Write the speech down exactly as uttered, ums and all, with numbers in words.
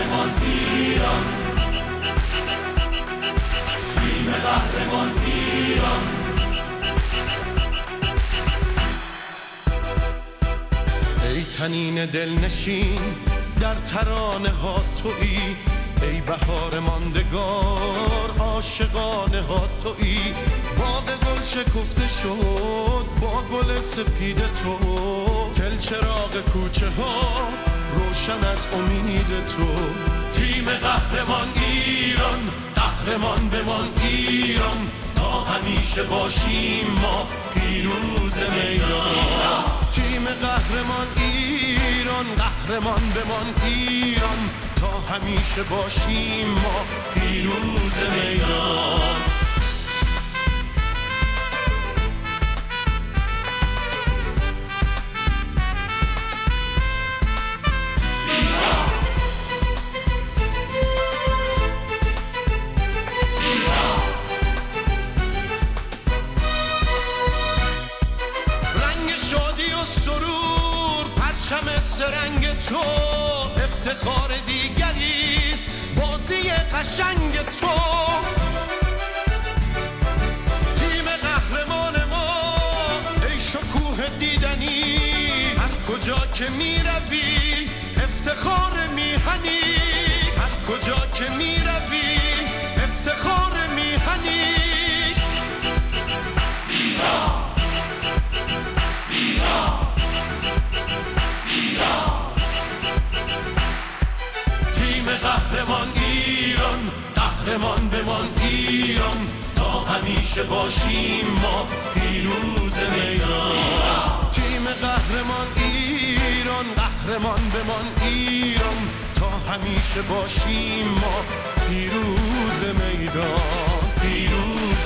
قهرمان ایران، تیم قهرمان ایران. ای تنین دلنشین در ترانه ها تویی، ای بهار ماندگار عاشقانه ها تویی. باغ گل شکفته شد با گل سپید تو، دل چراغ کوچه ها روشن از امید تو. تیم قهرمان ایران، قهرمان بمان ایران، تا همیشه باشیم ما پیروز میدان. تیم قهرمان ایران، قهرمان بمان ایران، تا همیشه باشیم ما پیروز میدان. رنگ تو افتخار دیگریست، بازی قشنگ تو. تیم قهرمان ما ای شکوه دیدنی، هر کجا که می روی افتخار میهنی، هر کجا که می روی افتخار میهنی. ایران ایران تیم قهرمان ایران، قهرمان بمان ایران، تا همیشه باشیم ما پیروز میدان. تیم قهرمان ایران، قهرمان بمان ایران، تا همیشه باشیم ما پیروز میدان، پیروز